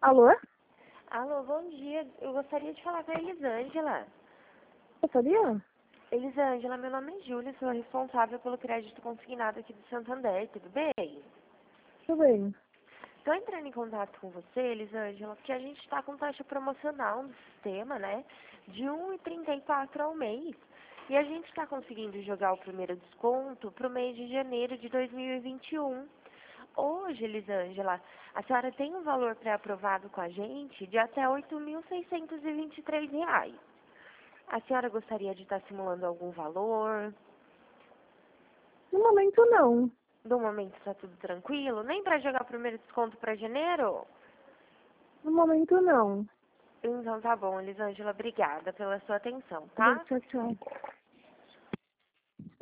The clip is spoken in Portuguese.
Alô? Alô, bom dia. Eu gostaria de falar com a Elisângela. Gostaria? Elisângela, meu nome é Júlia, sou responsável pelo crédito consignado aqui do Santander, tudo bem? Tudo bem. Estou entrando em contato com você, Elisângela, porque a gente está com taxa promocional no sistema, né? De 1,34 ao mês. E a gente está conseguindo jogar o primeiro desconto para o mês de janeiro de 2021. Hoje, Elisângela, a senhora tem um valor pré-aprovado com a gente de até R$ 8.623. A senhora gostaria de estar simulando algum valor? No momento, não. No momento está tudo tranquilo? Nem para jogar o primeiro desconto para janeiro? No momento, não. Então tá bom, Elisângela, obrigada pela sua atenção, Tá bom, tá? tchau, tchau.